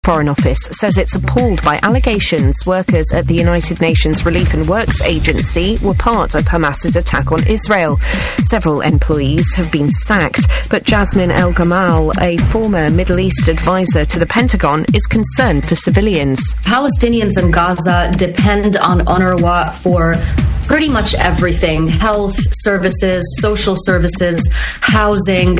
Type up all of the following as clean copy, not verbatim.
Foreign Office says it's appalled by allegations workers at the United Nations Relief and Works Agency were part of Hamas's attack on Israel. Several employees have been sacked, but Jasmine El Gamal, a former Middle East advisor to the Pentagon, is concerned for civilians. Palestinians in Gaza depend on UNRWA for pretty much everything: health services, social services, housing.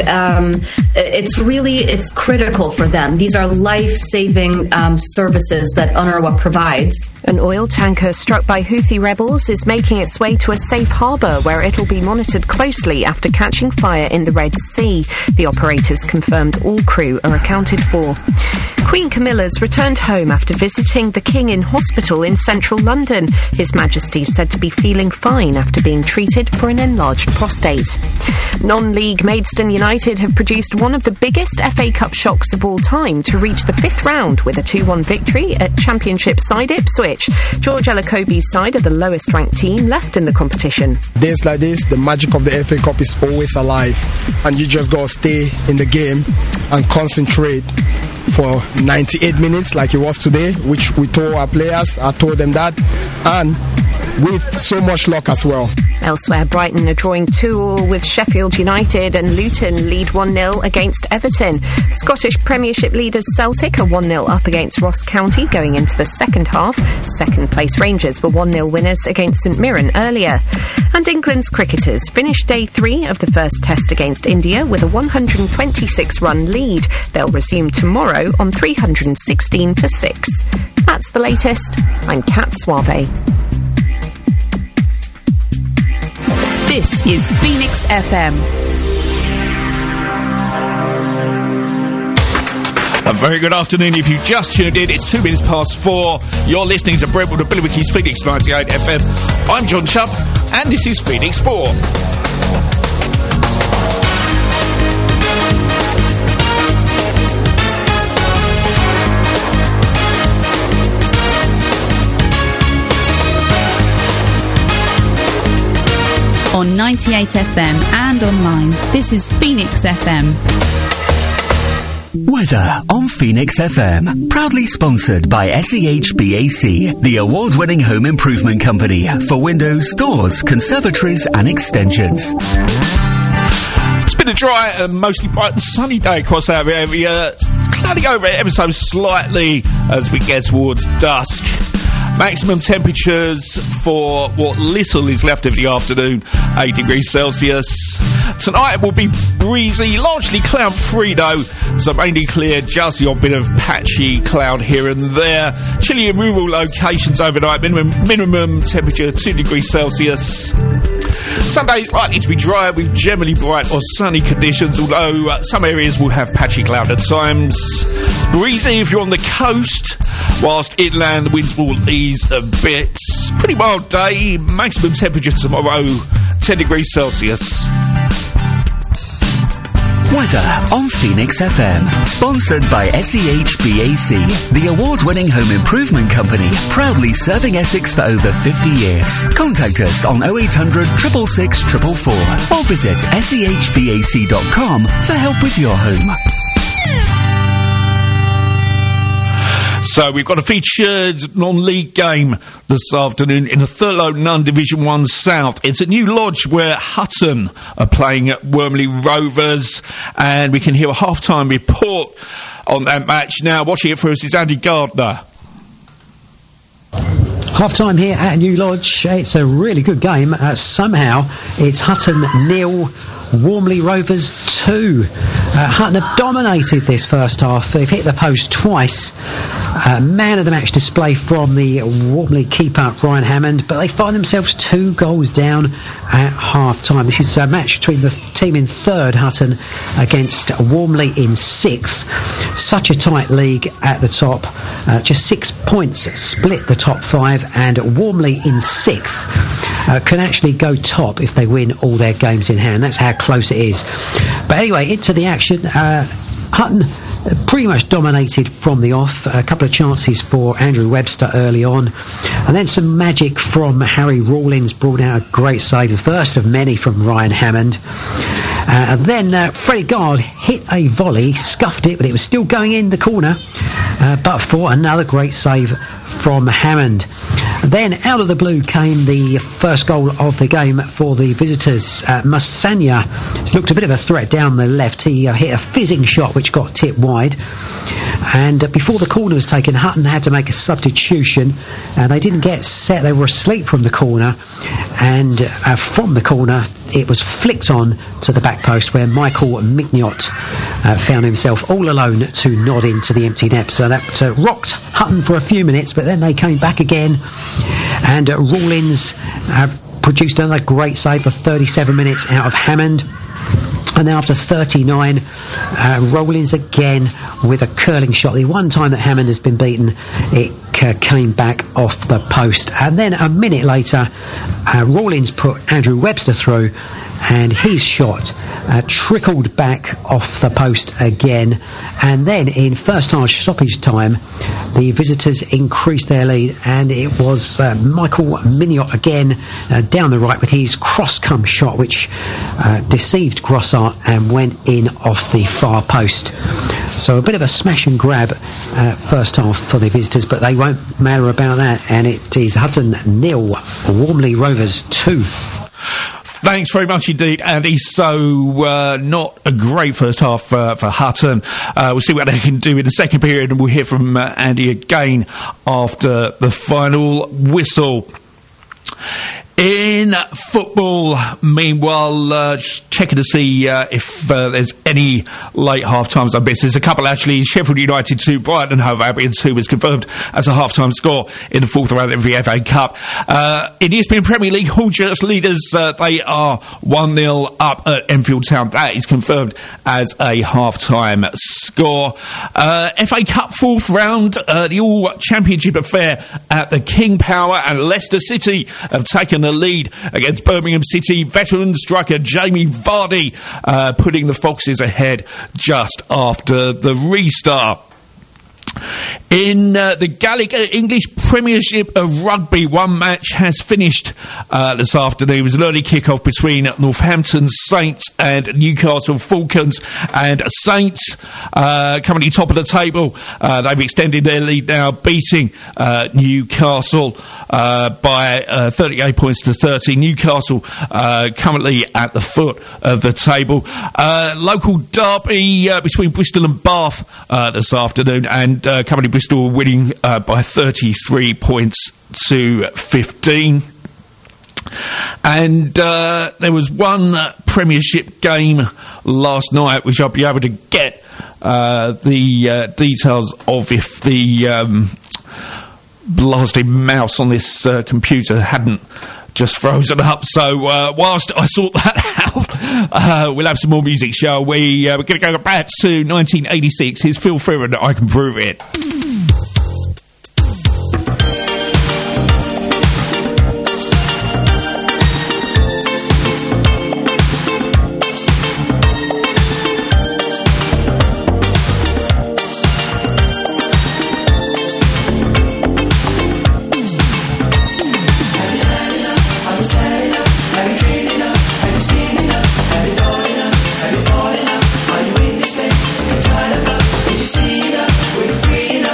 It's critical for them. These are life-saving services that UNRWA provides. An oil tanker struck by Houthi rebels is making its way to a safe harbour where it'll be monitored closely after catching fire in the Red Sea. The operators confirmed all crew are accounted for. Queen Camilla's returned home after visiting the King in hospital in central London. His Majesty is said to be feeling fine after being treated for an enlarged prostate. Non-league Maidstone United have produced one of the biggest FA Cup shocks of all time to reach the fifth round with a 2-1 victory at Championship side Ipswich. George Elokobi's side are the lowest ranked team left in the competition. Days like this, the magic of the FA Cup is always alive, and you just got to stay in the game and concentrate for 98 minutes like it was today, which we told our players. I told them that, and with so much luck as well. Elsewhere, Brighton are drawing 2-2 with Sheffield United, and Luton lead 1-0 against Everton. Scottish Premiership leaders Celtic are 1-0 up against Ross County going into the second half. Second place Rangers were 1-0 winners against St Mirren earlier. And England's cricketers finished day 3 of the first test against India with a 126-run lead. They'll resume tomorrow on 316 for 6. That's the latest. I'm Kat Suave. This is Phoenix FM. A very good afternoon. If you just tuned in, it's 2 minutes past 4. You're listening to Brentwood and Billericay's Phoenix 98 FM. I'm John Chubb, and this is Phoenix Sport. On 98 FM and online, this is Phoenix FM. Weather on Phoenix FM. Proudly sponsored by SEHBAC, the award-winning home improvement company for windows, doors, conservatories and extensions. It's been a dry and mostly bright and sunny day across our area. Clouding over it ever so slightly as we get towards dusk. Maximum temperatures for what little is left of the afternoon, 8 degrees Celsius. Tonight will be breezy, largely cloud-free though, so mainly clear, just the odd bit of patchy cloud here and there. Chilly in rural locations overnight, minimum temperature 2 degrees Celsius. Sunday is likely to be dry with generally bright or sunny conditions, although some areas will have patchy cloud at times. Breezy if you're on the coast, whilst inland the winds will ease a bit. Pretty mild day, maximum temperature tomorrow 10 degrees Celsius. Weather on Phoenix FM, sponsored by SEHBAC, the award-winning home improvement company, proudly serving Essex for over 50 years. Contact us on 0800 666 444 or visit sehbac.com for help with your home. So we've got a featured non-league game this afternoon in the Thurlow Nunn Division 1 South. It's at New Lodge where Hutton are playing at Wormley Rovers, and we can hear a half-time report on that match. Now, watching it for us is Andy Gardner. Half-time here at New Lodge. It's a really good game. Somehow it's Hutton 0, Wormley Rovers 2. Hutton have dominated this first half. They've hit the post twice. Man of the match display from the Wormley keeper Ryan Hammond, but they find themselves 2 goals down at half time. This is a match between the team in third, Hutton, against Wormley in 6th. Such a tight league at the top. Just 6 points split the top 5, and Wormley in 6th can actually go top if they win all their games in hand. That's how close it is. But anyway, into the action. Hutton pretty much dominated from the off. A couple of chances for Andrew Webster early on, and then some magic from Harry Rawlins brought out a great save, the first of many from Ryan Hammond. Then Freddie Gard hit a volley, scuffed it, but it was still going in the corner, but for another great save from Hammond. Then out of the blue came the first goal of the game for the visitors. Masanya looked a bit of a threat down the left. He hit a fizzing shot which got tipped wide, and before the corner was taken, Hutton had to make a substitution. They didn't get set, they were asleep from the corner, and from the corner it was flicked on to the back post where Michael Migniot found himself all alone to nod into the empty net. So that rocked Hutton for a few minutes, but then they came back again, and Rawlins produced another great save for 37 minutes out of Hammond. And then after 39, Rawlins again with a curling shot. The one time that Hammond has been beaten, it came back off the post. And then a minute later, Rawlins put Andrew Webster through, and his shot trickled back off the post again. And then in first half stoppage time, the visitors increased their lead, and it was Michael Migniot again down the right with his cross-come shot, which deceived Grossart and went in off the far post. So a bit of a smash and grab first half for the visitors, but they won't matter about that, and it is Hutton 0, Warmley Rovers 2. Thanks very much indeed, Andy. So, not a great first half for Hutton. We'll see what they can do in the second period, and we'll hear from Andy again after the final whistle. In football, meanwhile, just checking to see if there's any late half-times I missed. There's a couple, actually. Sheffield United 2, Brighton and Hove Albion 2 was confirmed as a half-time score in the fourth round of the FA Cup. In the ESPN Premier League, Hull just leaders, they are 1-0 up at Enfield Town. That is confirmed as a half-time score. FA Cup fourth round, the All-Championship affair at the King Power, and Leicester City have taken the lead against Birmingham City. Veteran striker Jamie Vardy putting the Foxes ahead just after the restart. In the Gaelic English Premiership of Rugby, one match has finished this afternoon. It was an early kick-off between Northampton Saints and Newcastle Falcons, and Saints currently top of the table. They've extended their lead now, beating Newcastle by 38 points to 30. Newcastle currently at the foot of the table. Local derby between Bristol and Bath this afternoon, and currently Bristol winning by 33 points to 15. And there was one Premiership game last night, which I'll be able to get the details of if the blasted mouse on this computer hadn't just frozen up. So whilst I sort that out, we'll have some more music, shall we? We're going to go back to 1986. Here's Phil Fearon, I Can Prove It. Free enough,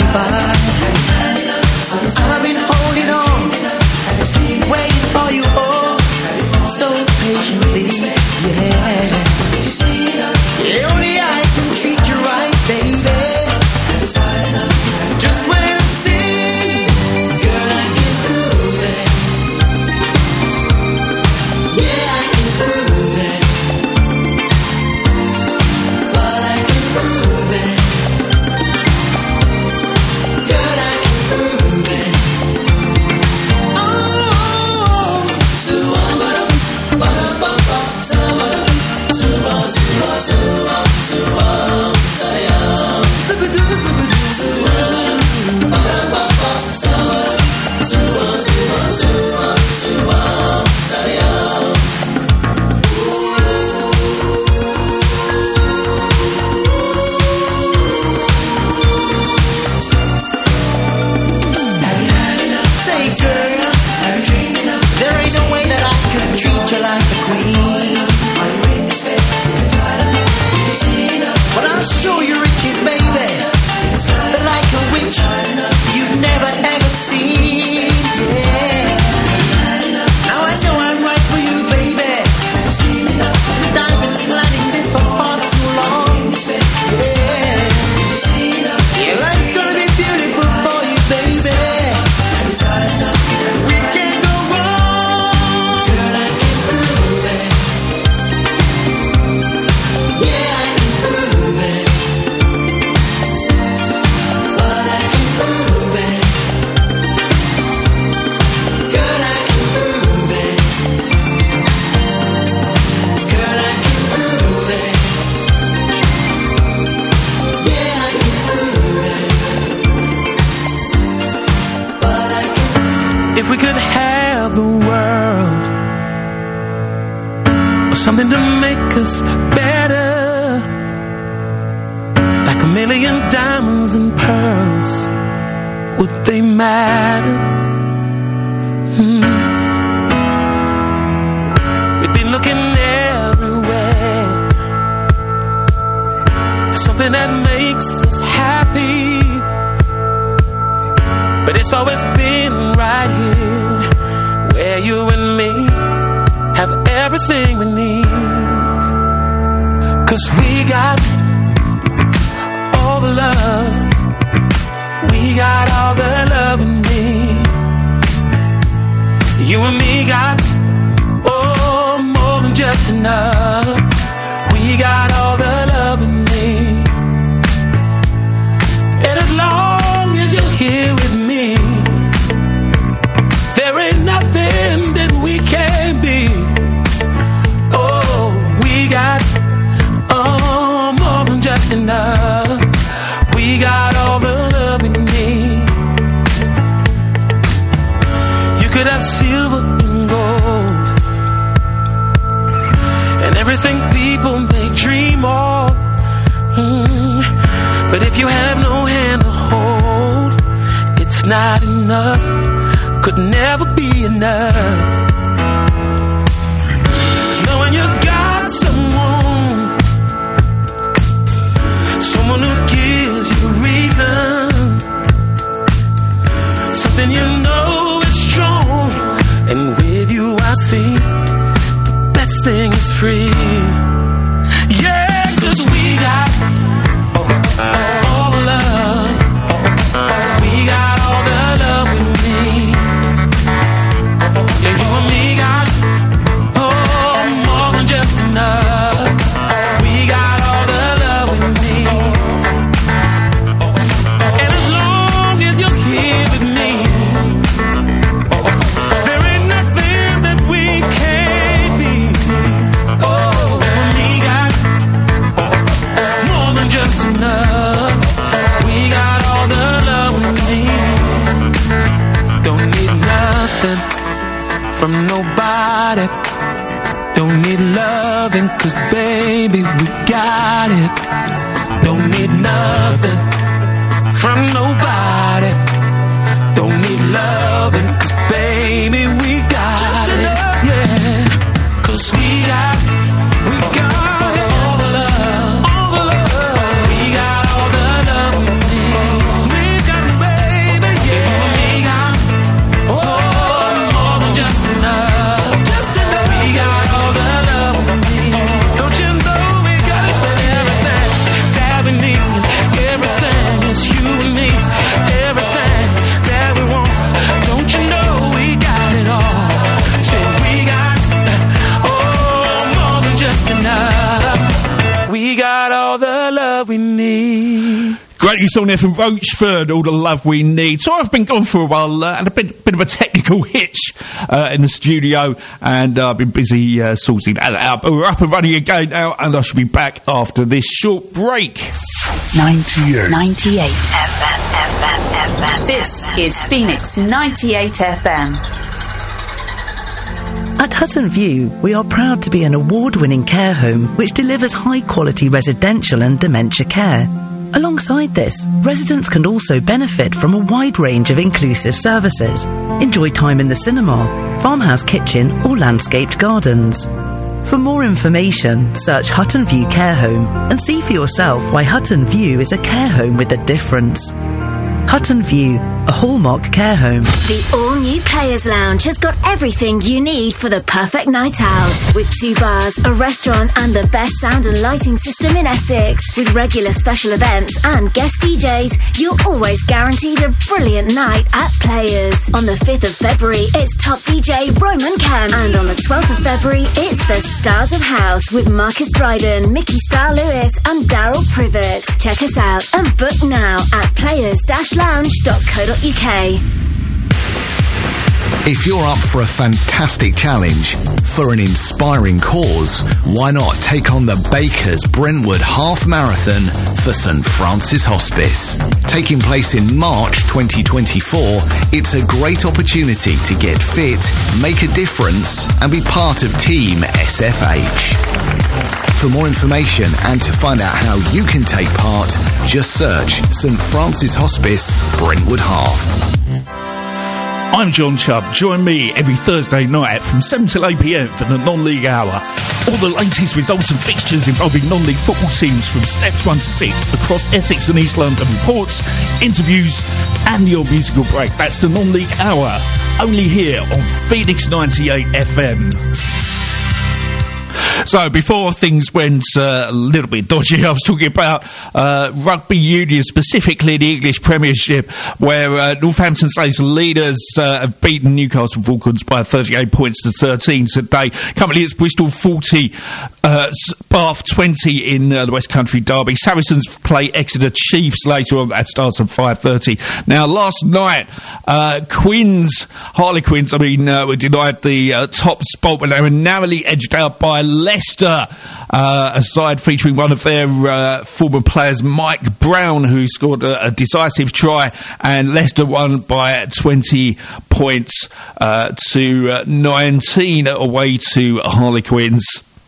goodbye. So I've been holding on, waiting for you all, so patiently, yeah. Only I can treat you right, baby. Just when I see, girl, I can prove it. Yeah, I can prove it. But I can prove it. Girl, I can prove it. Oh, If we could have the world, or something to make us better, like a million diamonds and pearls, would they matter? We've been looking everywhere for something that makes us happy, but it's always been right here, where you and me have everything we need. 'Cause we got all the love, we got all the love we need. You and me got, oh, more than just enough. We got all the love we need. And as long as you're here with me, there ain't nothing that we can't be. Oh, we got, oh, more than just enough. We got all the love we need. You could have silver and gold, and everything people may dream of. But if you have no hand to hold, it's not enough, could never be enough. It's knowing you got someone who gives you reason, something you know is strong, and with you I see the best thing is free. Yeah, 'cause we got all the love, we got all the love we need. Yeah, you and me got, oh, more than just enough. We got all the love we need. And as long as you're here with me, there ain't nothing that we can't be. Oh, you and me got more than just enough. We got all the love we need. Don't need nothing from nobody. Don't need loving, 'cause baby, we got it. Don't need nothing from nobody. Don't need loving, 'cause baby, we got just it. Enough, yeah. 'Cause we got all the love, all the love. We got all the love we need. We got It's on there from Roachford, all the love we need. So I've been gone for a while, and a bit of a technical hitch in the studio, and I've been busy sorting that out. But we're up and running again now, and I shall be back after this short break. 98 FM. This is Phoenix 98 FM. At Hutton View, we are proud to be an award-winning care home which delivers high-quality residential and dementia care. Alongside this, residents can also benefit from a wide range of inclusive services. Enjoy time in the cinema, farmhouse kitchen or landscaped gardens. For more information, search Hutton View Care Home and see for yourself why Hutton View is a care home with a difference. Hutton View, a hallmark care home. The all-new Players Lounge has got everything you need for the perfect night out. With 2 bars, a restaurant and the best sound and lighting system in Essex. With regular special events and guest DJs, you're always guaranteed a brilliant night at Players. On the 5th of February, it's top DJ Roman Cam. And on the 12th of February, it's the Stars of House with Marcus Dryden, Mickey Star Lewis and Daryl Privet. Check us out and book now at players-lounge.co.uk. If you're up for a fantastic challenge, for an inspiring cause, why not take on the Bakers Brentwood Half Marathon for St Francis Hospice? Taking place in March 2024, it's a great opportunity to get fit, make a difference, and be part of Team SFH. For more information and to find out how you can take part, just search St Francis Hospice Brentwood Half. I'm John Chubb. Join me every Thursday night from 7 till 8 p.m. for the non-league hour. All the latest results and fixtures involving non-league football teams from steps 1 to 6 across Essex and East London. Reports, interviews and your musical break. That's the non-league hour. Only here on Phoenix 98 FM. So before things went a little bit dodgy, I was talking about rugby union, specifically the English Premiership, where Northampton Saints leaders have beaten Newcastle Falcons by 38 points to 13 today. Currently it's Bristol 40, Bath 20 in the West Country derby. Saracens play Exeter Chiefs later on. That starts at 5:30. Now last night, Harlequins, were denied the top spot, but they were narrowly edged out by Leicester, a side featuring one of their former players, Mike Brown, who scored a decisive try, and Leicester won by 20 points to 19 away to Harlequins.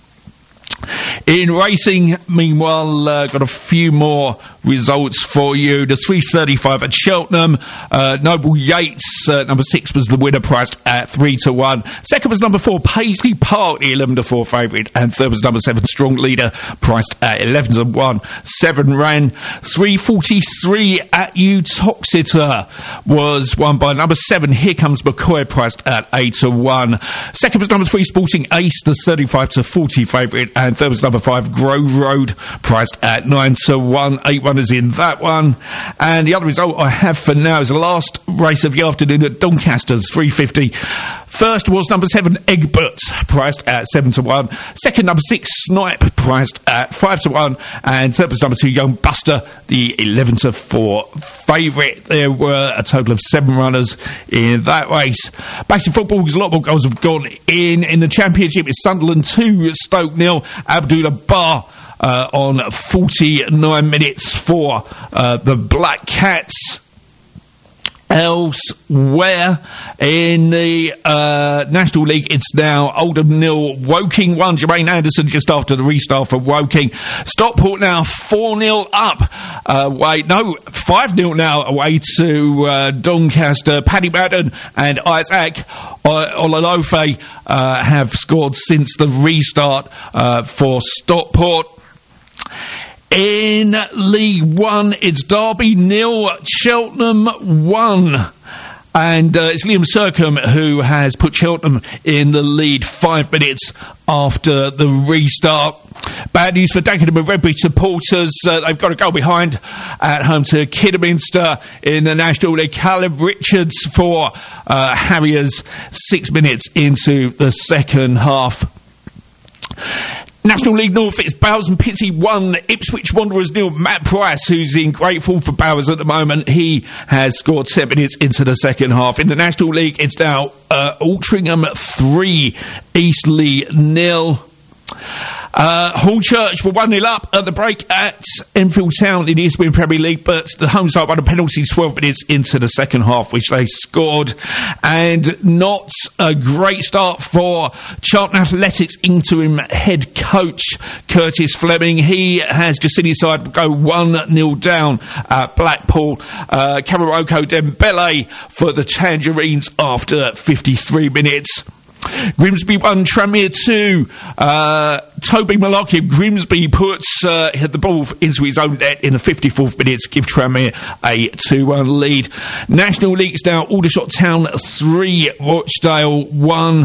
In racing, meanwhile, got a few more results for you. The 3:35 at Cheltenham. Noble Yates, number 6, was the winner, priced at 3-1. Second was number 4, Paisley Park, the 11-4 favourite. And third was number 7, Strong Leader, priced at 11-1. 7 ran. 3:43 at Uttoxeter was won by number 7, Here Comes McCoy, priced at 8-1. Second was number 3, Sporting Ace, the 35-40 favourite. And third was number 5, Grove Road, priced at 9-1. 8 runners in that one. And the other result I have for now is the last race of the afternoon at Doncaster's 3:50. First was number 7, Egbert, priced at 7-1. Second, number 6, Snipe, priced at 5-1. And third was number 2, Young Buster, the 11-4 favourite. There were a total of 7 runners in that race. Back to football, because a lot more goals have gone in the Championship. It's Sunderland 2, Stoke 0. Abdullah Bar on 49 minutes for the Black Cats. Elsewhere in the National League, it's now Oldham 0, Woking 1. Jermaine Anderson just after the restart for Woking. Stockport now 4-0 up. 5-0 now away to Doncaster. Paddy Madden and Isaac Olalofe have scored since the restart for Stockport. In League One, it's Derby 0, Cheltenham 1. And it's Liam Sercombe who has put Cheltenham in the lead 5 minutes after the restart. Bad news for Dagenham and Redbridge supporters. They've got to go behind at home to Kidderminster in the National League. Callum Richards for Harriers 6 minutes into the second half. National League North, it's Bowers and Pitsea 1, Ipswich Wanderers 0. Matt Price, who's in great form for Bowers at the moment, he has scored 7 minutes into the second half. In the National League, it's now Altrincham 3, Eastleigh 0. Hornchurch were 1-0 up at the break at Enfield Town in the East Wing Premier League, but the home side won a penalty 12 minutes into the second half, which they scored. And not a great start for Charlton Athletics interim head coach Curtis Fleming. He has just seen his side go 1-0 down at Blackpool. Kamaroko Dembele for the Tangerines after 53 minutes. Grimsby 1, Tranmere 2. Toby Malachi, Grimsby hit the ball into his own net in the 54th minute to give Tranmere a 2-1 lead. National League's now Aldershot Town 3, Rochdale 1.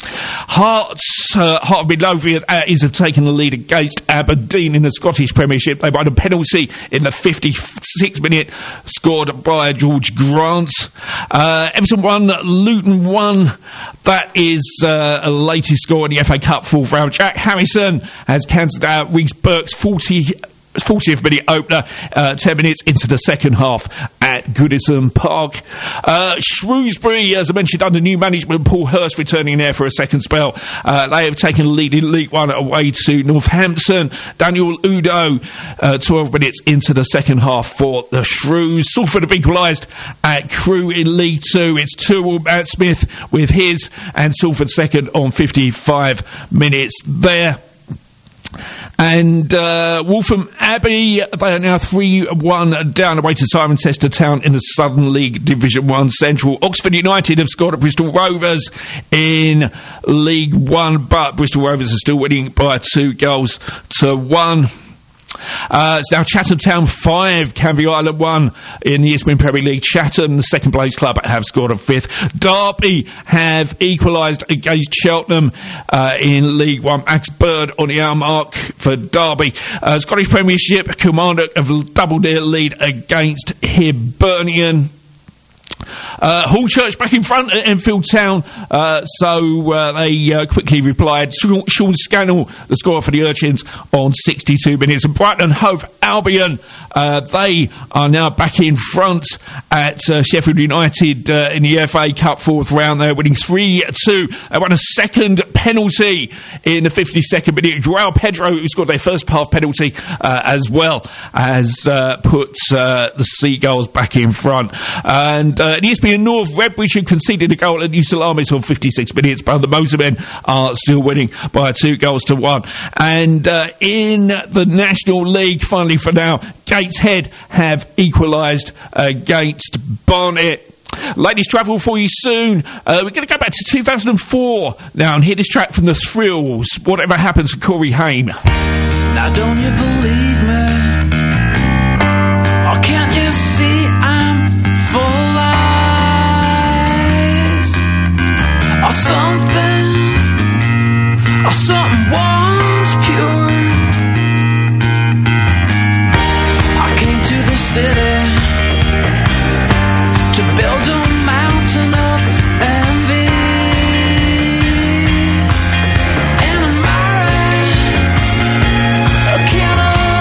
Hearts of Midlothian have taken the lead against Aberdeen in the Scottish Premiership. They won a penalty in the 56th minute, scored by George Grant. Everton 1, Luton 1. That is a latest score in the FA Cup 4th round. Jack Harrison has cancelled out Reece Burke's 40th minute opener, 10 minutes into the second half at Goodison Park. Shrewsbury, as I mentioned, under new management, Paul Hurst returning there for a second spell. They have taken the lead in League One away to Northampton. Daniel Udo, 12 minutes into the second half for the Shrews. Salford have equalised at Crewe in League Two. It's 2-2 Matt Smith with his, and Salford second on 55 minutes there. And Waltham Abbey, they are now 3-1 down away to Cirencester Town in the Southern League Division 1 Central. Oxford United have scored at Bristol Rovers in League 1, but Bristol Rovers are still winning by 2-1. It's now Chatham Town 5, Canvey Island 1 in the East Wing Premier League. Chatham, the second place club, have scored a 5th. Derby have equalised against Cheltenham in League 1. Max Bird on the hour mark for Derby. Scottish Premiership, Kilmarnock have doubled their lead against Hibernian. Hornchurch back in front at Enfield Town, so they quickly replied. Sean Scannell, the scorer for the Urchins, on 62 minutes. And Brighton and Hove Albion, they are now back in front at Sheffield United in the FA Cup 4th round. They're winning 3-2. They won a second penalty in the 52nd minute. Joao Pedro, who scored their first half penalty, as well as put the Seagulls back in front. And in ESPN North, Redbridge, who conceded a goal at New Salamis on 56 minutes, but the Mosermen are still winning by 2-1. And in the National League, finally for now, Gateshead have equalised against Barnet. Ladies travel for you soon. We're going to go back to 2004 now and hear this track from The Thrills, Whatever Happens to Corey Haim. Now don't you believe me? Or can't you see I'm full of lies? Or something once pure. I came to the city to build a mountain of envy. And am I right? Can I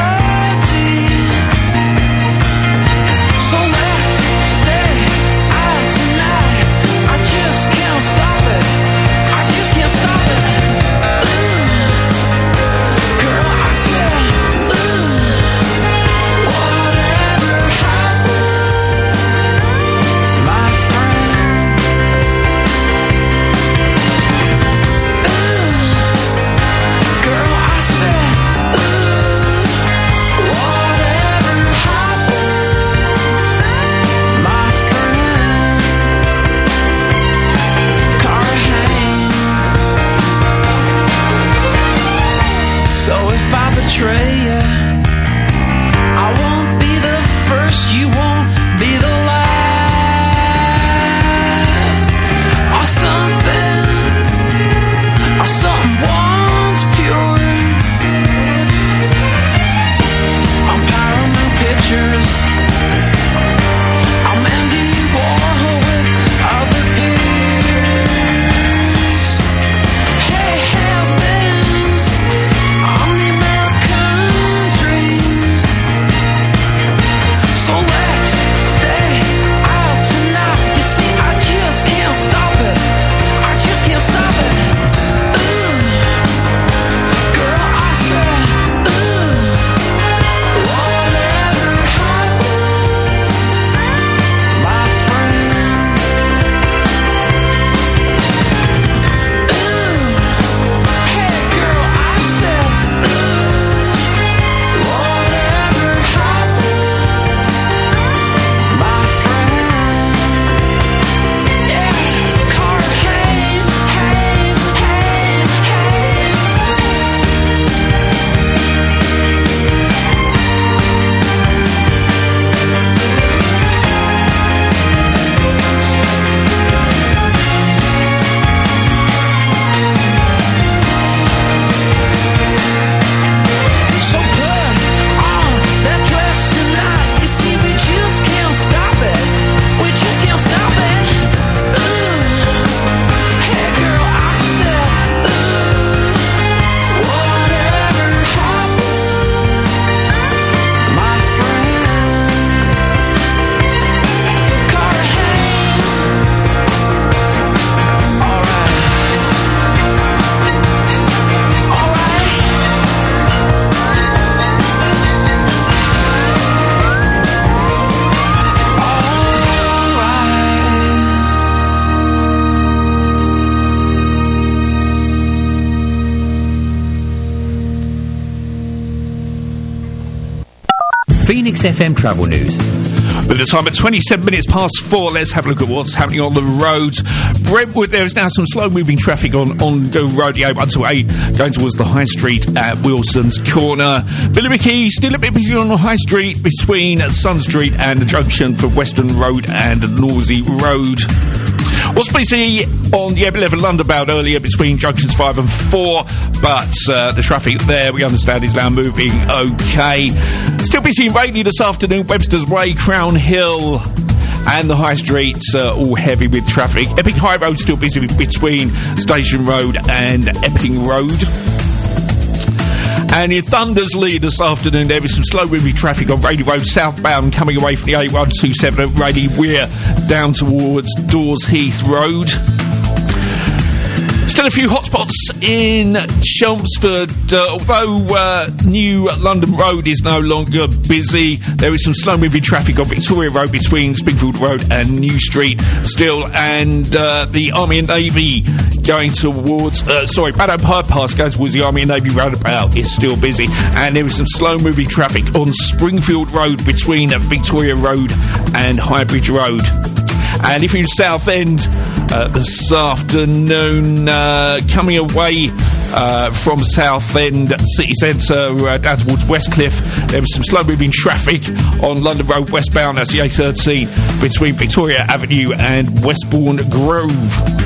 Phoenix FM travel news. With the time at 27 minutes past 4, let's have a look at what's happening on the roads. Brentwood, there is now some slow-moving traffic on Go Road, the A1 to 8, going towards the High Street at Wilson's Corner. Billericay, still a bit busy on the High Street between Sun Street and the junction for Western Road and Norsey Road. Was busy on the M11 London bound earlier between junctions 5 and 4, but the traffic there, we understand, is now moving okay. Still busy and rainy this afternoon, Webster's Way, Crown Hill and the High Street, all heavy with traffic. Epping High Road still busy between Station Road and Epping Road. And in Thundersley this afternoon, there is some slow-moving traffic on Raleigh Road southbound coming away from the A127 at Raleigh Weir down towards Dawes Heath Road. Still a few hotspots in Chelmsford. Although New London Road is no longer busy, there is some slow-moving traffic on Victoria Road between Springfield Road and New Street still, and the Army and Navy going towards, Baddow Bypass going towards the Army and Navy roundabout is still busy, and there is some slow-moving traffic on Springfield Road between Victoria Road and Highbridge Road. And if you're in Southend this afternoon, coming away from Southend City Centre down towards Westcliff, there was some slow-moving traffic on London Road westbound. That's the A13 between Victoria Avenue and Westbourne Grove.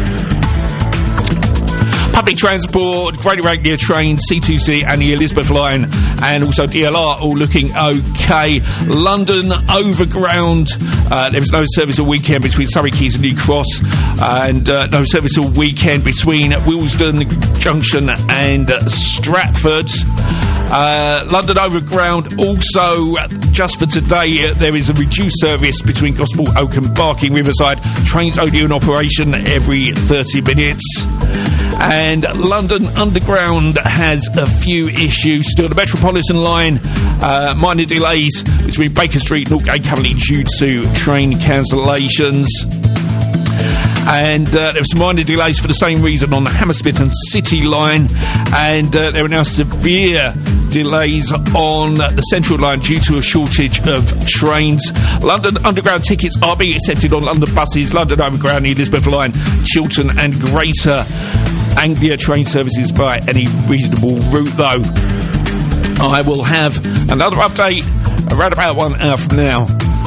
Public transport, Greater Anglia train, C2C and the Elizabeth line, and also DLR all looking okay. London Overground, there is no service all weekend between Surrey Quays and New Cross, and no service all weekend between Willesden Junction and Stratford. London Overground also, just for today, there is a reduced service between Gospel Oak and Barking Riverside. Trains only in operation every 30 minutes. And London Underground has a few issues still. The Metropolitan line, minor delays between Baker Street and Aldgate currently due to train cancellations. And there were some minor delays for the same reason on the Hammersmith and City line, and there are now severe delays on the Central line due to a shortage of trains. London Underground tickets are being accepted on London buses, London Overground, the Elizabeth line, Chiltern and Greater Anglia train services by any reasonable route, though. I will have another update around about 1 hour from now.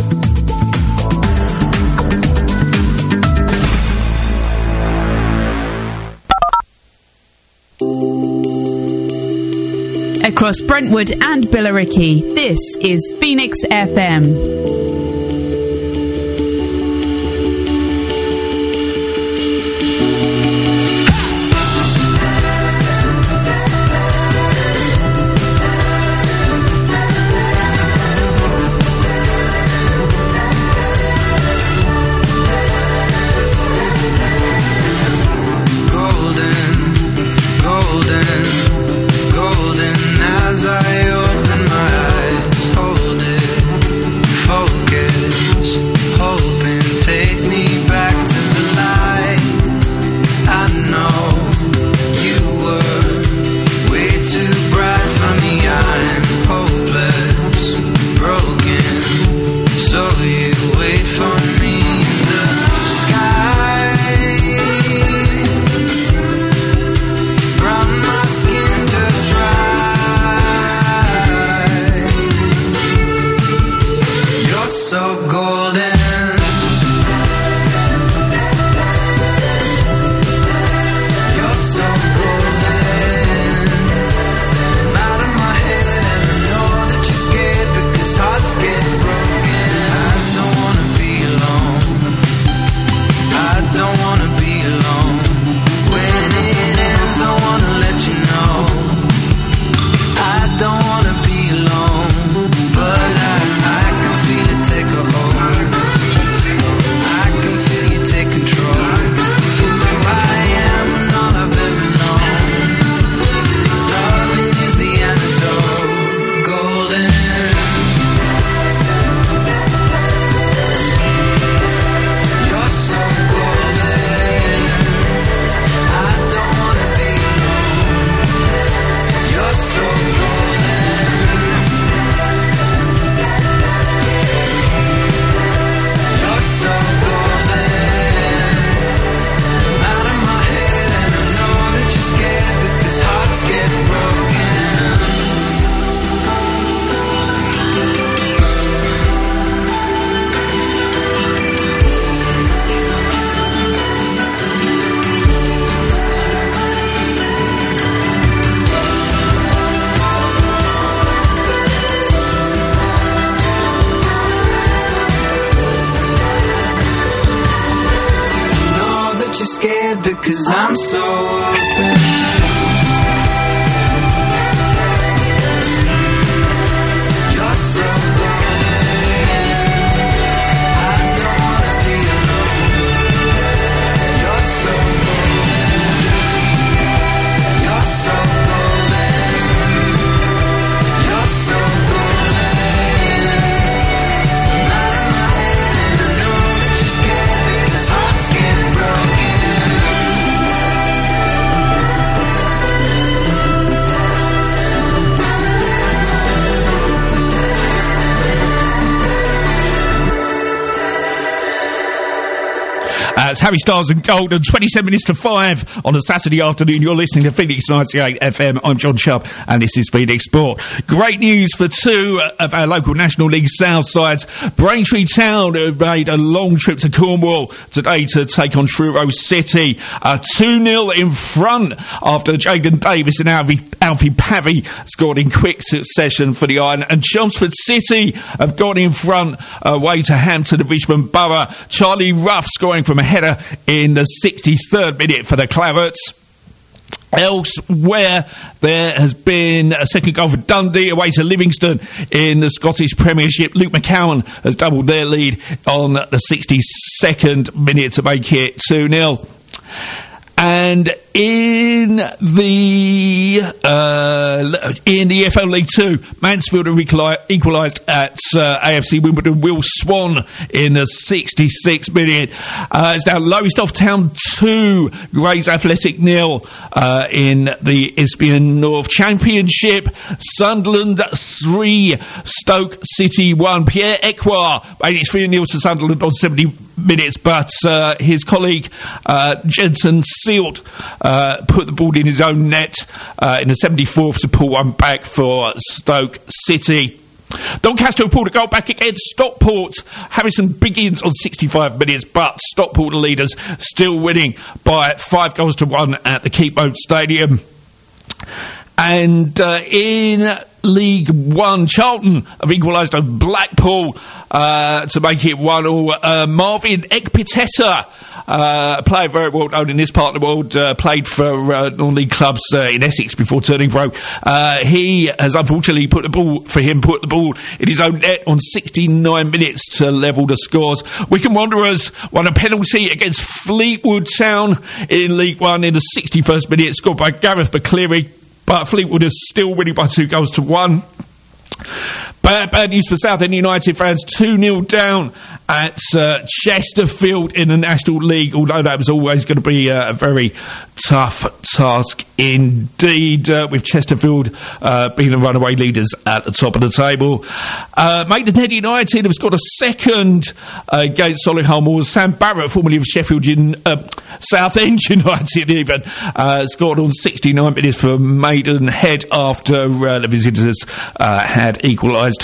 Across Brentwood and Billericay, this is Phoenix FM. Golden as I open my eyes, hold it, fold scared because I'm so open. You're so It's Harry Styles and Golden, 27 minutes to 5 on a Saturday afternoon. You're listening to Phoenix 98 FM. I'm John Chubb, and this is Phoenix Sport. Great news for two of our local National League South sides. Braintree Town have made a long trip to Cornwall today to take on Truro City. 2-0 in front after Jaden Davis and Alfie Pavey scored in quick succession for the Iron. And Chelmsford City have gone in front away to Hampton and Richmond Borough. Charlie Ruff scoring from a header in the 63rd minute for the Clarets. Elsewhere, there has been a second goal for Dundee away to Livingston in the Scottish Premiership. Luke McCowan has doubled their lead on the 62nd minute to make it 2-0. And in the EFL League 2, Mansfield have equalised at AFC Wimbledon. Will Swan in the 66th minute. It's now Lowestoft Town 2, Grays Athletic 0 in the Isbian North Championship. Sunderland 3, Stoke City 1. Pierre Ekwar made it 3-0 to Sunderland on 70 minutes, but his colleague Jensen Sealt put the ball in his own net in the 74th to pull one back for Stoke City. Doncaster pulled a goal back against Stockport. Harrison Biggins on 65 minutes, but Stockport, the leaders, still winning by 5-1 at the Keepmoat Stadium. And in League 1, Charlton have equalised at Blackpool to make it 1-1. Marvin Ekpiteta, a player very well known in this part of the world, played for non-league clubs in Essex before turning pro. He has unfortunately put the ball in his own net on 69 minutes to level the scores. Wycombe Wanderers won a penalty against Fleetwood Town in League 1 in the 61st minute, scored by Gareth McCleary, but Fleetwood is still winning by 2-1. Bad news for Southend United fans, 2-0 down at Chesterfield in the National League, although that was always going to be a very tough task indeed, with Chesterfield being the runaway leaders at the top of the table. Maidenhead United have scored a second against Solihull Moors. Sam Barrett, formerly of Sheffield Southend United even, scored on 69 minutes for Maidenhead after the visitors had equalised.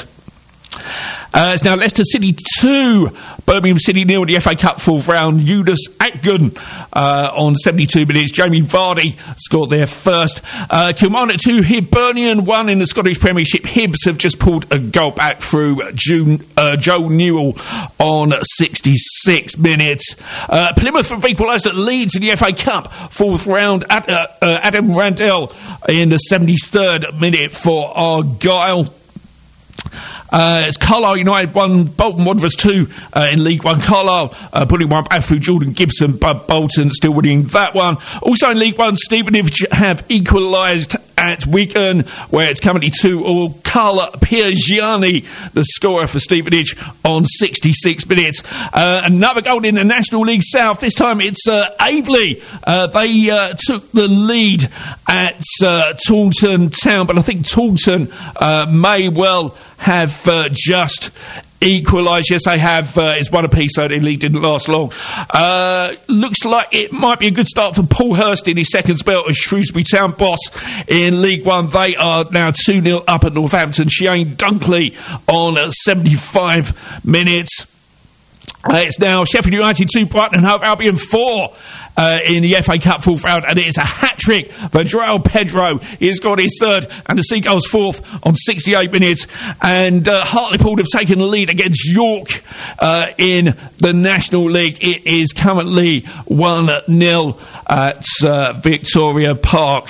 It's now Leicester City 2, Birmingham City 0 in the FA Cup fourth round. Eunice Atgun on 72 minutes. Jamie Vardy scored their first. Kilmarnock 2, Hibernian 1 in the Scottish Premiership. Hibs have just pulled a goal back through Joe Newell on 66 minutes. Plymouth have equalised at Leeds in the FA Cup fourth round. Adam Randell in the 73rd minute for Argyle. It's Carlisle United 1, Bolton Wanderers 2 in League 1. Carlisle putting one back through Jordan Gibson, but Bolton still winning that one. Also in League 1, Stevenage have equalised at Wigan, where it's currently 2-2. Carla Piergiani, the scorer for Stevenage, on 66 minutes. Another goal in the National League South. This time it's Aveley. They took the lead at Taunton Town, but I think Taunton may well have just equalised. Yes, they have. It's one apiece, so the league didn't last long. Looks like it might be a good start for Paul Hurst in his second spell as Shrewsbury Town boss in League 1. They are now 2-0 up at Northampton. Shane Dunkley on 75 minutes. It's now Sheffield United 2, Brighton and Hove Albion 4 in the FA Cup fourth round, and it's a hat-trick for Joao Pedro. He's got his third and the Seagulls fourth on 68 minutes, and Hartlepool have taken the lead against York in the National League. It is currently 1-0 at Victoria Park.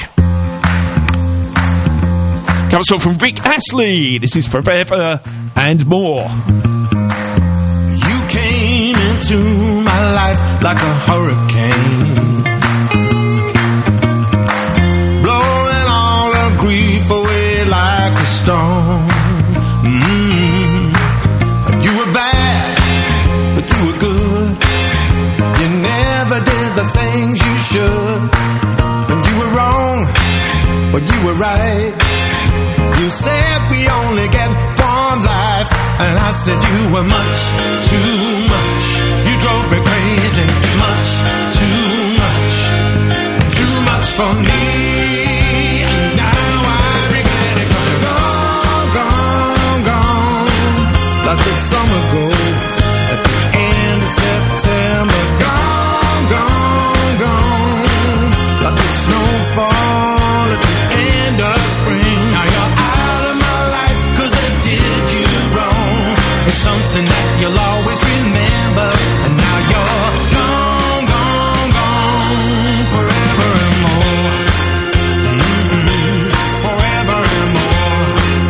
Comes on from Rick Astley. This is Forever and More. Came into my life like a hurricane, blowing all the grief away like a storm. You were bad, but you were good. You never did the things you should. And you were wrong, but you were right. You said we only get one life, and I said you were much too much. You drove me crazy, much too much for me. And now I regret it, 'cause you're gone, like the summer goes at the end of September. Gone, like the snowfall at the end of spring. Now you're out of my life 'cause I did you wrong. It's something that you'll always remember. And now you're gone, forever and more. Forever and more.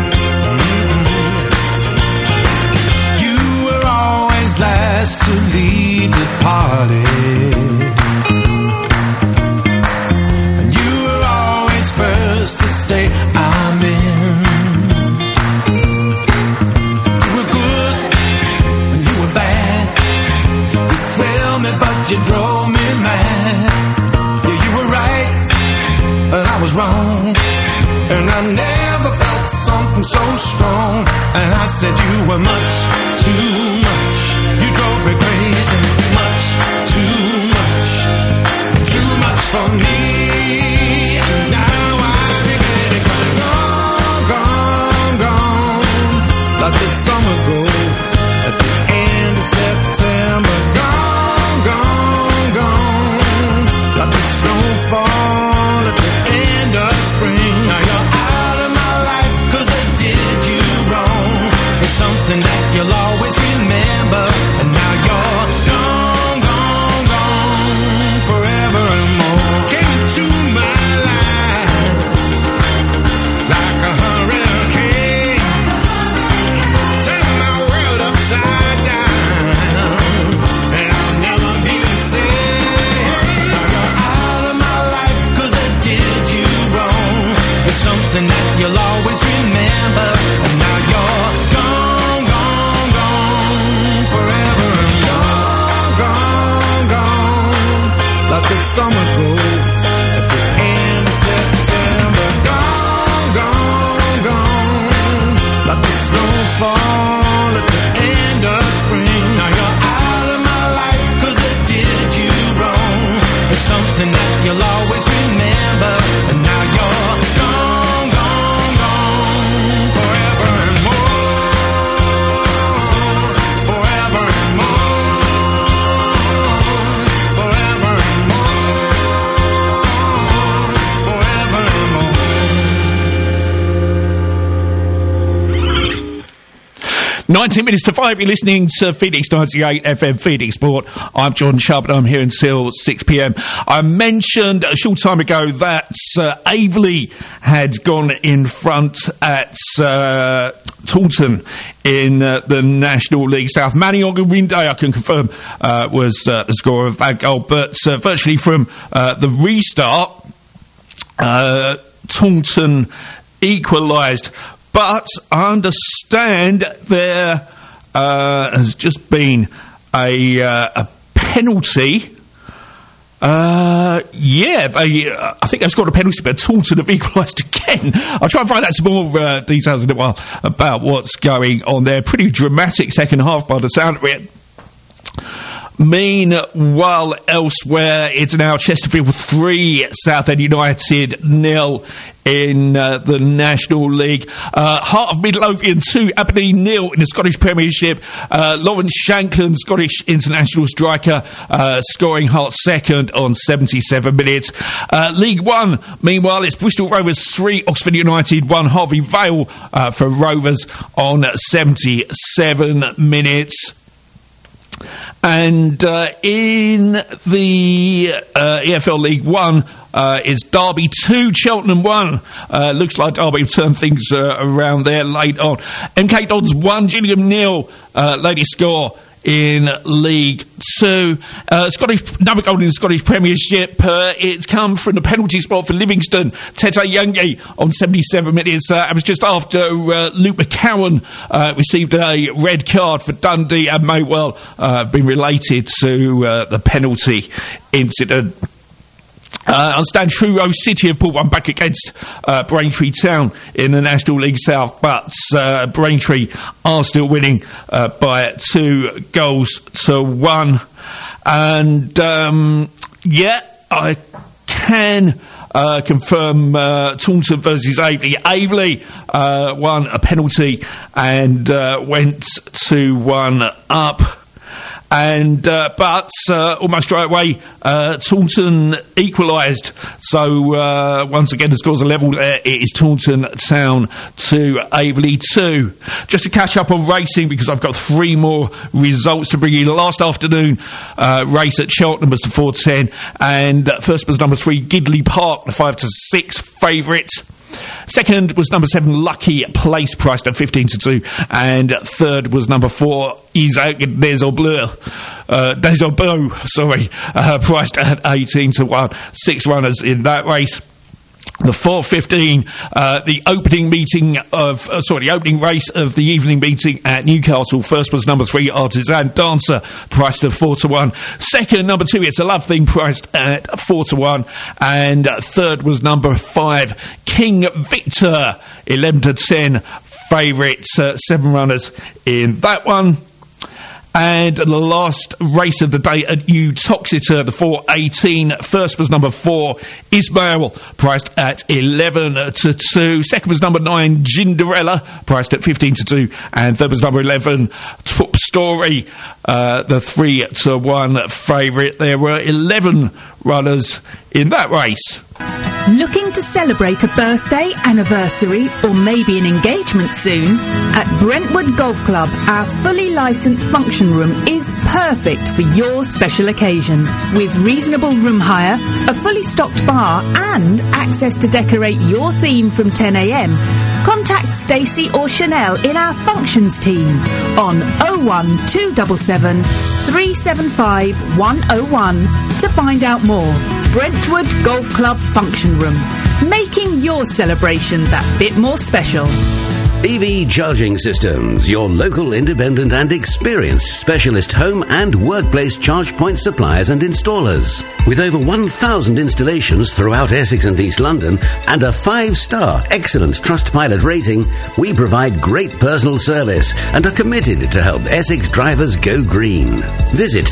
You were always last to leave the party. To say I'm in. You were good when you were bad. You thrilled me but you drove me mad. Yeah, you were right and I was wrong, and I never felt something so strong. And I said you were much too much. You drove me crazy, much too much for me. And now like the summer goes at the end of September. Gone, like the snowfall at the end of spring. Now you're out of my life 'cause I did you wrong. It's something that you'll always remember. And now you're gone, forever and more. Came into my life like a hurricane, turn my world upside down, and I'll never be the same. Now you're out of my life 'cause I did you wrong. It's something that you'll always remember. And now you're gone, forever and more. Gone, like the summer goes at the end of September. Gone, like the snowfall at the end of spring. Now you're out of my life 'cause I did you wrong. It's something that you'll always remember. And now you're gone, forever and more. Forever and more. Forever and more. Forever and more. 19 minutes to 5, you're listening to Phoenix 98 FM Phoenix Sport. I'm John Chubb and I'm here until 6 p.m. I mentioned a short time ago that Aveley had gone in front at Taunton in the National League South. Manny Ogwinde, I can confirm, was the scorer of that goal, but virtually from the restart, Taunton equalised. But I understand there has just been a penalty. I think they've scored a penalty, but Taunton have equalised again. I'll try and find out some more details in a while about what's going on there. Pretty dramatic second half by the sound of it. Meanwhile, elsewhere, it's now Chesterfield 3, Southend United 0 in the National League. Heart of Midlothian 2, Aberdeen 0 in the Scottish Premiership. Lawrence Shankland, Scottish international striker, scoring Hearts second on 77 minutes. League 1, meanwhile, it's Bristol Rovers 3, Oxford United 1, Harvey Vale for Rovers on 77 minutes. And in the EFL League 1, it's Derby 2, Cheltenham 1. Looks like Derby have turned things around there late on. MK Dons 1, Gillingham 0, latest score in League 2. Another goal in the Scottish Premiership. It's come from the penalty spot for Livingston. Tete Youngie on 77 minutes. It was just after Luke McCowan received a red card for Dundee and may well have been related to the penalty incident. I understand Truro City have put one back against Braintree Town in the National League South, but Braintree are still winning by 2-1. And, I can confirm Taunton versus Aveley. Aveley won a penalty and went 2-1 up. And but almost straight away, Taunton equalised. So once again, the scores are level. It is Taunton Town 2, Aveley 2. Just to catch up on racing, because I've got 3 more results to bring you. Last afternoon, race at Cheltenham was the 4:10, and first was number 3, Gidley Park, the 5-6 favourite. Second was number 7, Lucky Place, priced at 15-2, and third was number 4, Isaac Desobleau, priced at 18-1. 6 runners in that race. The 4:15, the opening race of the evening meeting at Newcastle. First was number 3, Artisan Dancer, priced at 4-1. Second, number 2, It's a Love Thing, priced at 4-1. And third was number 5, King Victor, 11-10 favourite. 7 runners in that one. And the last race of the day at Uttoxeter, the 4:18. First was number 4, Ismail, priced at 11-2. Second was number 9, Ginderella, priced at 15-2. And third was number 11, Top Story, the 3-1 favourite. There were 11 runners in that race. Looking to celebrate a birthday, anniversary, or maybe an engagement soon? At Brentwood Golf Club, our fully licensed function room is perfect for your special occasion. With reasonable room hire, a fully stocked bar, and access to decorate your theme from 10 a.m, contact Stacey or Chanel in our functions team on 01277 375 101 to find out more. Brentwood Golf Club Function Room, making your celebration that bit more special. EV Charging Systems, your local independent and experienced specialist home and workplace charge point suppliers and installers. With over 1,000 installations throughout Essex and East London and a 5-star excellent Trustpilot rating, we provide great personal service and are committed to help Essex drivers go green. Visit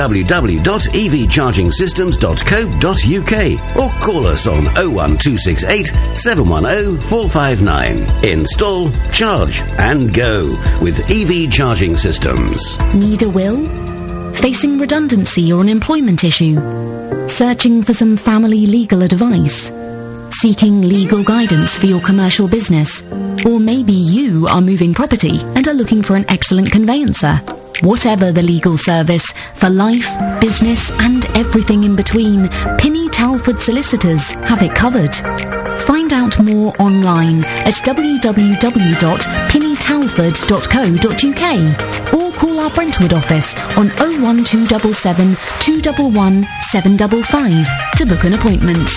www.evchargingsystems.co.uk or call us on 01268 710 459. Install, charge and go with EV Charging Systems. Need a will? Facing redundancy or an employment issue? Searching for some family legal advice? Seeking legal guidance for your commercial business? Or maybe you are moving property and are looking for an excellent conveyancer? Whatever the legal service, for life, business and everything in between, Pinny Talford Solicitors have it covered. Find out more online at www.pinnytalford.co.uk or call our Brentwood office on 01277 211 755 to book an appointment.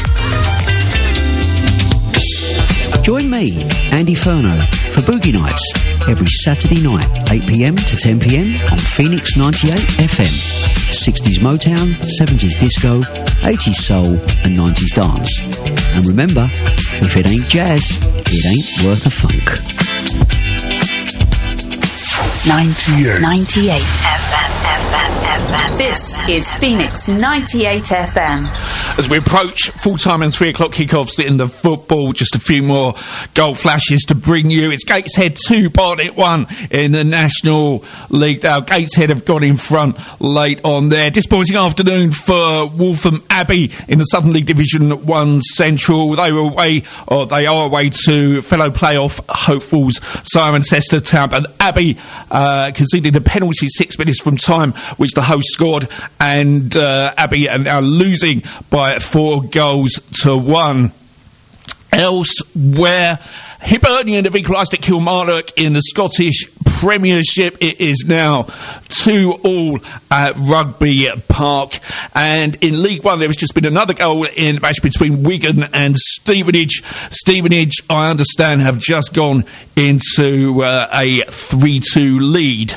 Join me, Andy Furno, for Boogie Nights every Saturday night, 8 p.m. to 10 p.m. on Phoenix 98 FM. 60s Motown, 70s disco, 80s soul and 90s dance. And remember, if it ain't jazz, it ain't worth a funk. 98 FM. FM. This is Phoenix 98 FM. As we approach full-time and 3 o'clock kickoffs in the football, just a few more goal flashes to bring you. It's Gateshead 2, Barnet 1 in the National League. Now, Gateshead have got in front late on there. Disappointing afternoon for Waltham Abbey in the Southern League Division 1 Central. They are away to fellow playoff hopefuls Cirencester Town. But Abbey conceded a penalty 6 minutes from time, which the host scored, and Abbey are now losing by 4-1. Elsewhere, Hibernian have equalised at Kilmarnock in the Scottish Premiership. It is now 2-2 at Rugby Park. And in League One, there has just been another goal in the match between Wigan and Stevenage. Stevenage, I understand, have just gone into a 3-2 lead.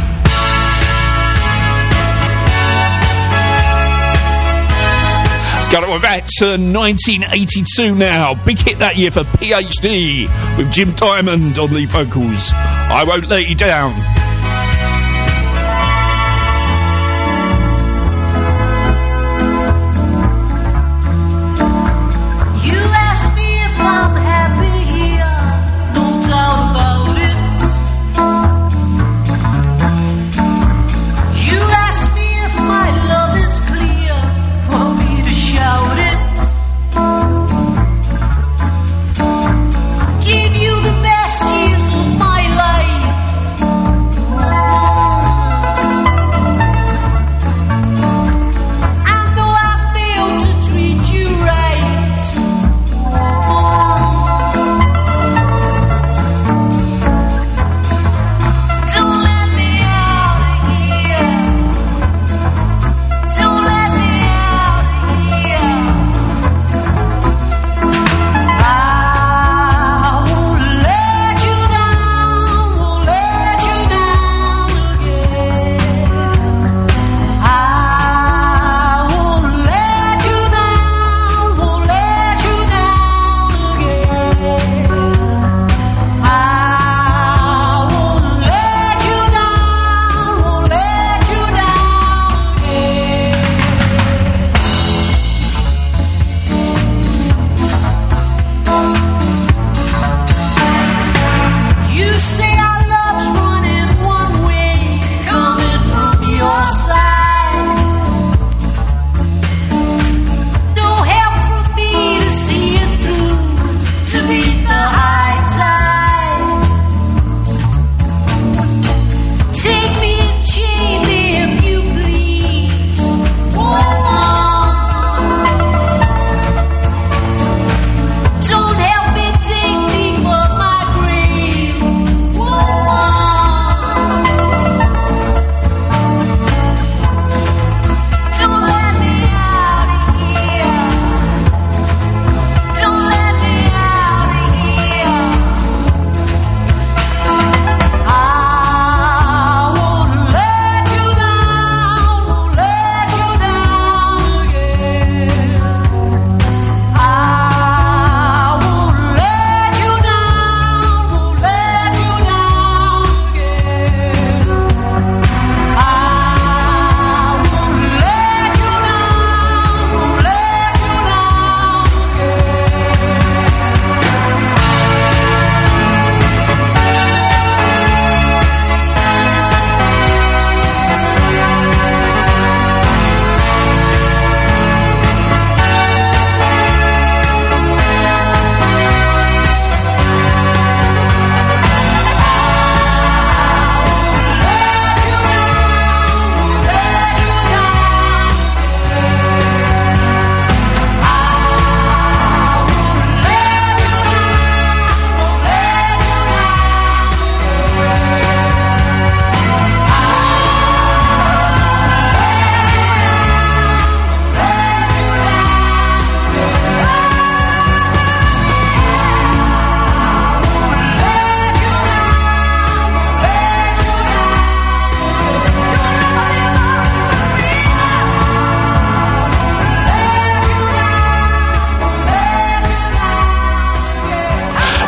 We're back to 1982 now. Big hit that year for PhD with Jim Diamond on lead vocals. I Won't Let You Down. Give you the best years of my life.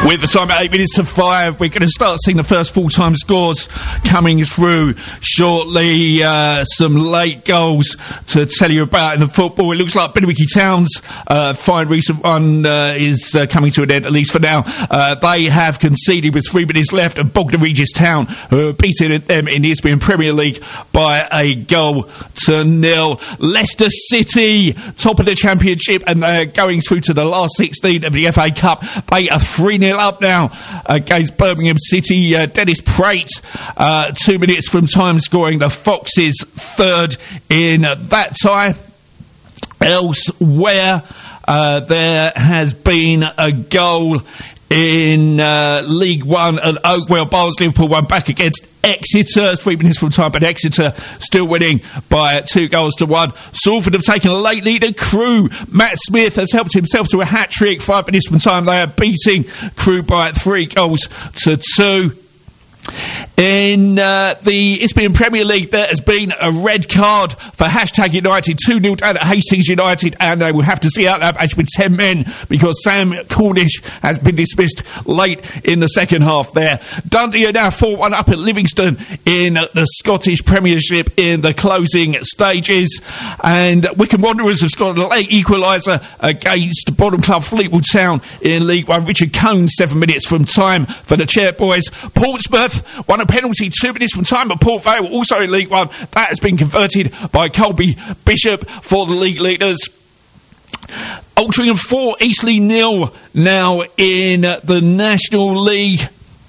With the time at 8 minutes to 5, we're going to start seeing the first full-time scores coming through shortly. Some late goals to tell you about in the football. It looks like Billericay Town's fine recent one is coming to an end, at least for now. They have conceded with 3 minutes left, and Bognor Regis Town, who are beating them in the Isthmian Premier League by a goal to nil. Leicester City, top of the Championship, and they're going through to the last 16 of the FA Cup. They are 3-0 up now against Birmingham City. Dennis Praet, 2 minutes from time, scoring the Foxes' third in that tie. Elsewhere, there has been a goal in League One at Oakwell. Barnes Liverpool won back against Exeter, 3 minutes from time, but Exeter still winning by 2-1. Salford have taken a late lead at Crewe. Matt Smith has helped himself to a hat-trick. 5 minutes from time, they are beating Crewe by 3-2. In the Isthmian Premier League, there has been a red card for #United, 2-0 down at Hastings United, and they will have to see out that match with 10 men because Sam Cornish has been dismissed late in the second half there. Dundee are now 4-1 up at Livingston in the Scottish Premiership in the closing stages, and Wycombe Wanderers have scored a late equaliser against bottom club Fleetwood Town in League One. Richard Cohn, 7 minutes from time for the Chairboys. Portsmouth won a penalty 2 minutes from time, but Port Vale also in League One. That has been converted by Colby Bishop for the league leaders. Altrincham 4, Eastleigh 0 now in the National League.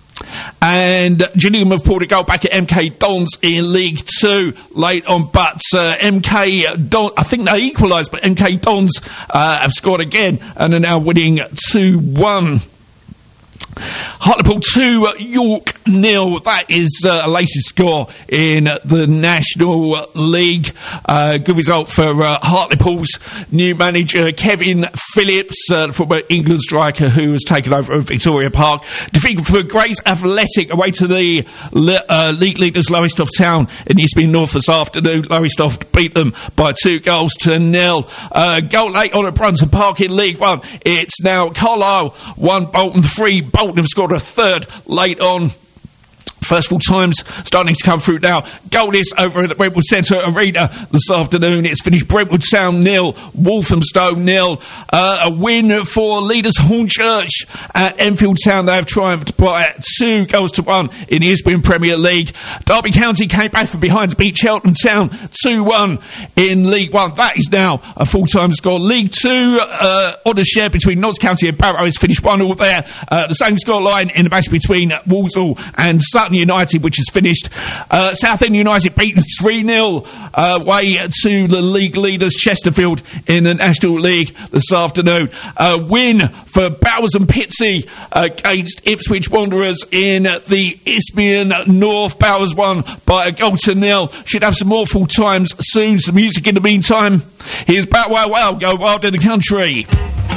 And Gillingham have pulled a goal back at MK Dons in League 2 late on, but MK Dons, I think they equalised, but MK Dons have scored again and are now winning 2-1. Hartlepool 2, York 0. That is the latest score in the National League. Good result for Hartlepool's new manager, Kevin Phillips, former England striker who has taken over at Victoria Park. Defeat for Grays Athletic away to the league leaders Lowestoft Town in Eastbourne North this afternoon. Lowestoft beat them by 2-0. Goal late on at Brunton Park in League One. It's now Carlisle 1, Bolton 3. Bolton have scored a third late on. First full times starting to come through now. Goalless over at the Brentwood Centre Arena this afternoon. It's finished Brentwood Town 0, Walthamstow 0. A win for leaders Hornchurch at Enfield Town. They have triumphed by 2-1 in the Isthmian Premier League. Derby County came back from behind to beat Cheltenham Town 2-1 in League One. That is now a full-time score. League 2, on a share between Notts County and Barrow is finished 1-1 there. The same score line in the match between Walsall and Sutton United, which is finished. Southend United beaten 3-0 away to the league leaders Chesterfield in the National League this afternoon. A win for Bowers and Pitsea against Ipswich Wanderers in the Isthmian North. Bowers won by 1-0. Should have some more full times soon. Some music in the meantime. Here's Bow Wow Wow, Go Wild in the Country.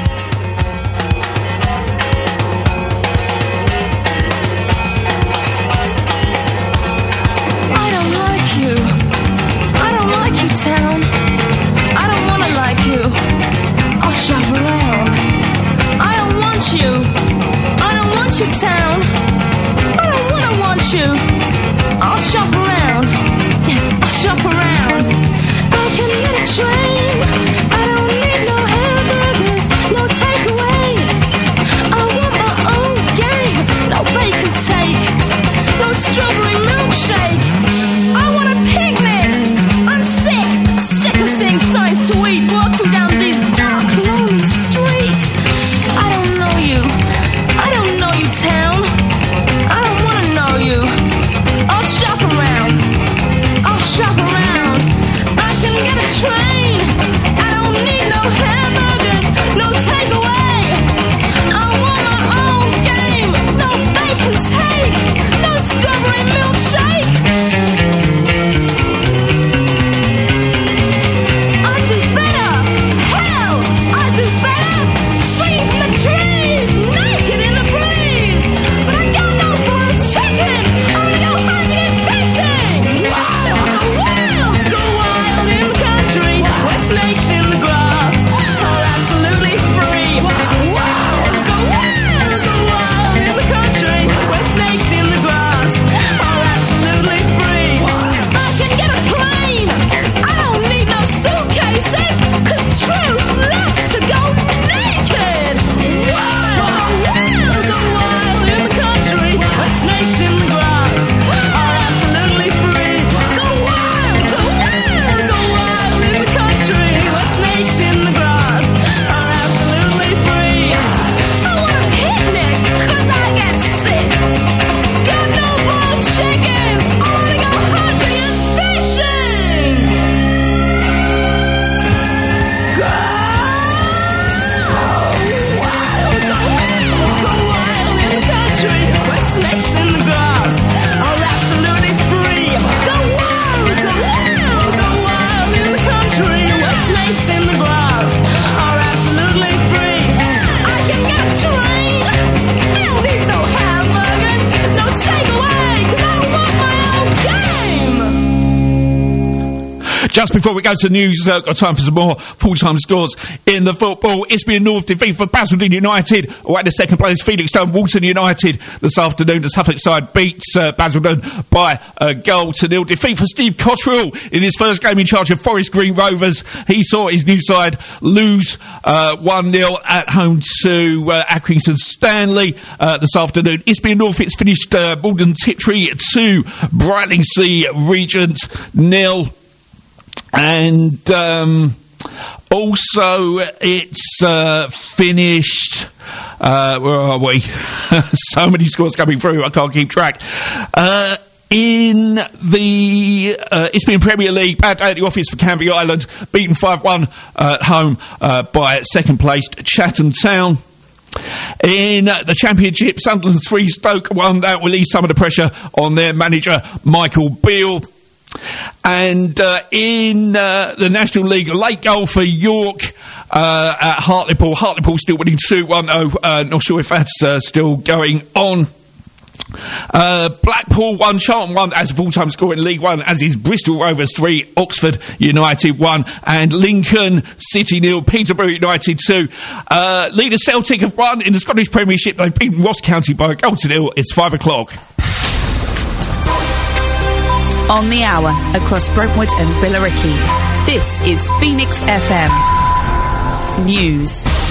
Town, I don't wanna like you. I'll shop around. I don't want you. I don't want you, town. I don't wanna want you. I'll shop around. Yeah, I'll shop around. I can get a train. I don't need no hamburgers. Just before we go to the news, got time for some more full-time scores in the football. Isthmian North defeat for Basildon United, away to second place Felixstowe Walton United this afternoon. The Suffolk side beats Basildon by a 1-0. Defeat for Steve Cotterill in his first game in charge of Forest Green Rovers. He saw his new side lose 1-0 at home to Accrington Stanley this afternoon. Isthmian North, it's finished Malden Tiptree 2, Brightlingsea Regent 0. And also it's finished, where are we? So many scores coming through, I can't keep track. In the Isthmian Premier League, bad day at the office for Canvey Island, beaten 5-1 at home by second-placed Chatham Town. In the Championship, Sunderland 3, Stoke 1. That will ease some of the pressure on their manager, Michael Beale. And in the National League, late goal for York at Hartlepool. Hartlepool still winning 2-1. Not sure if that's still going on. Blackpool 1, Charlton 1 as a full-time score in League 1, as is Bristol Rovers 3, Oxford United 1, and Lincoln City 0, Peterborough United 2. Leader Celtic have won in the Scottish Premiership. They've beaten Ross County by a 0-0. It's 5 o'clock. On the hour, across Brentwood and Billericay, this is Phoenix FM News.